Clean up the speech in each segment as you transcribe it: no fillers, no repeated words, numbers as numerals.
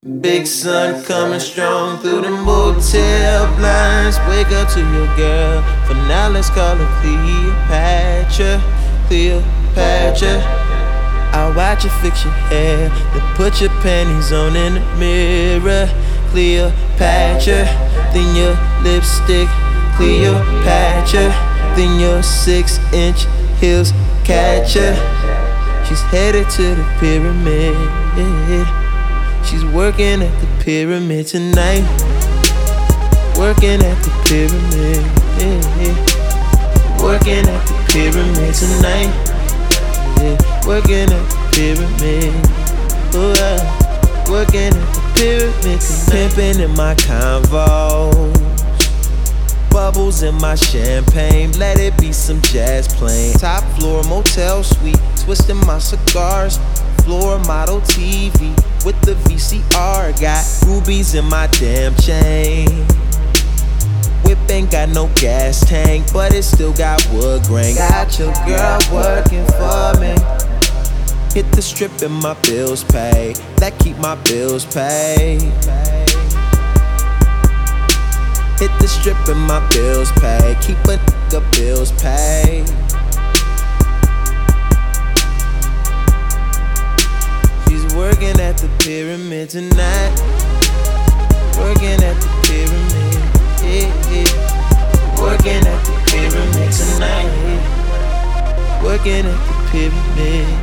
Big sun coming strong through the motel blinds. Wake up to your girl, for now let's call her Cleopatra. Cleopatra. I'll watch you fix your hair, then put your panties on in the mirror. Cleopatra. Then your lipstick, Cleopatra. Then your 6-inch heels catch her. She's headed to the pyramid. She's working at the pyramid tonight. Working at the pyramid. Working at the pyramid tonight. Working at the pyramid. Working at the pyramid tonight. Pimping in my Convos, bubbles in my champagne. Let it be some jazz playing. Top floor motel suite, twisting my cigars. Floor model TV with the VCR. Got rubies in my damn chain. Whip ain't got no gas tank, but it still got wood grain. Got your girl working for me. Hit the strip and my bills paid. That keep my bills paid. Hit the strip and my bills paid. Keep a nigga bills paid. Working at the pyramid tonight. Working at the pyramid. Working at the pyramid tonight. Working at the pyramid.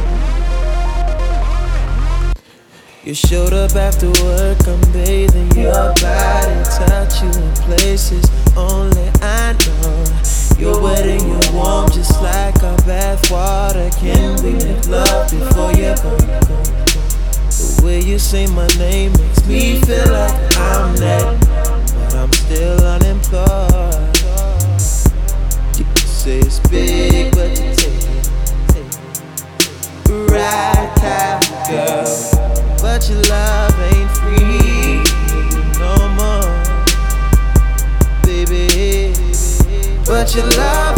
You showed up after work, I'm bathing your body, touch you in places only I know. You're wet and you're warm, just like our bath water. Can we make love before you go? The way you say my name makes me feel like I'm that, but I'm still unemployed. You say it's big, but you take it. Right time, girl, but your love ain't free no more, baby. But your love